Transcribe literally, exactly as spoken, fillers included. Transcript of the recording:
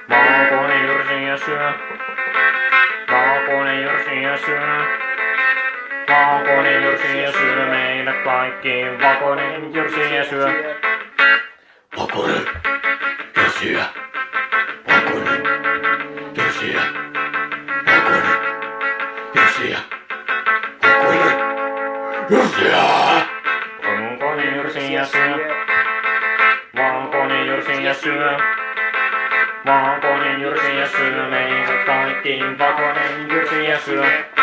Valkoinen jyrsii ja syö. Valkoinen jyrsii ja syö. Valkoinen jyrsii ja syö meidät kaikki. Valkoinen jyrsii ja syö. Valkoinen jyrsii. Valkoinen jyrsii. Valkoinen jyrsii. Valkoinen jyrsii. Valkoinen jyrsii ja syö. Valkoinen jyrsii ja syö. Valkoinen jyrsii ja syö meidät kaikki. Valkoinen jyrsii ja syö.